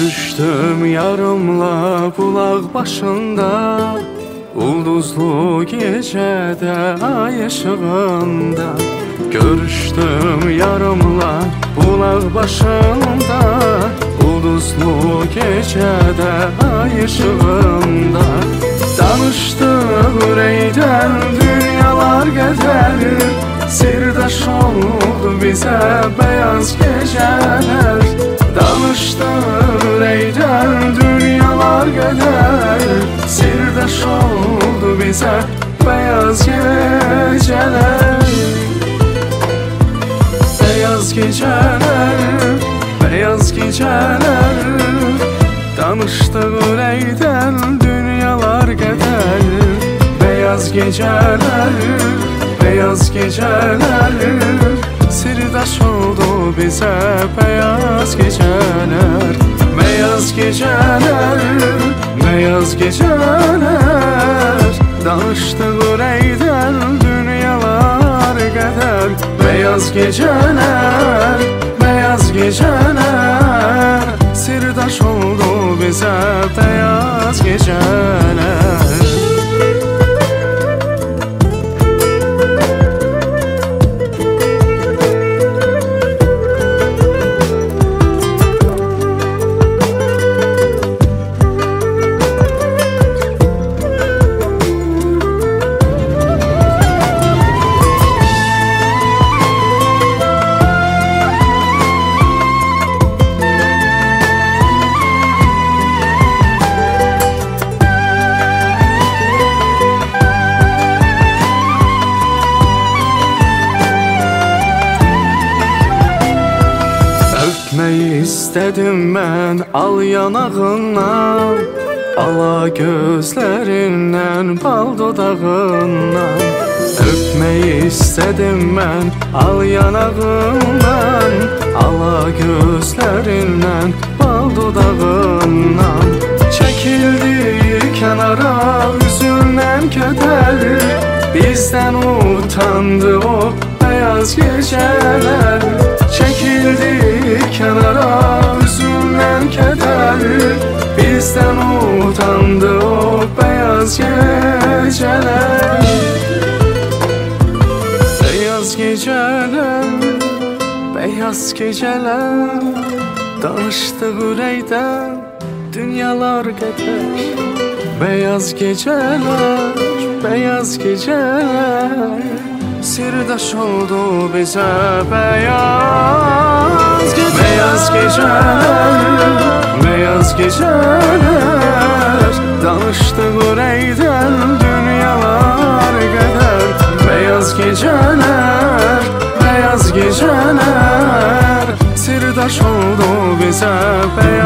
Görüştüm yarımla bulak başında, ulduzlu gecede ay ışığında. Görüştüm yarımla bulak başında, ulduzlu gecede ay ışığında. Danıştık üreyden dünyalar gedər, sirdaş oldu bize beyaz geceler. Danıştık üreyden dünyalar gedər, sirdaş oldu bize beyaz geceler. Beyaz geceler, beyaz geceler. Danıştık üreyden dünyalar gedər, beyaz geceler, beyaz geceler. Sirdaş oldu bize beyaz geceler. Beyaz geceler, beyaz geceler. Danıştık üreyden dünyalar gedər, beyaz geceler, beyaz geceler. Sirdaş oldu bize beyaz geceler. Öpmeyi istedim ben al yanağından, ala gözlerinden bal dodağından. Öpmeyi istedim ben al yanağından, ala gözlerinden bal dodağından. Çekildi kenara üzünden keder, bizden utandı o beyaz geceler. Çekildi kenara üzünden keder, bizden utandı o beyaz geceler. Beyaz geceler, beyaz geceler. Danıştık üreyden dünyalar gedər, beyaz geceler, beyaz geceler. Sirdaş oldu bize beyaz geceler. Beyaz geceler, beyaz geceler. Danıştık üreyden dünyalar gedər, beyaz geceler, beyaz geceler. Sirdaş oldu bize beyaz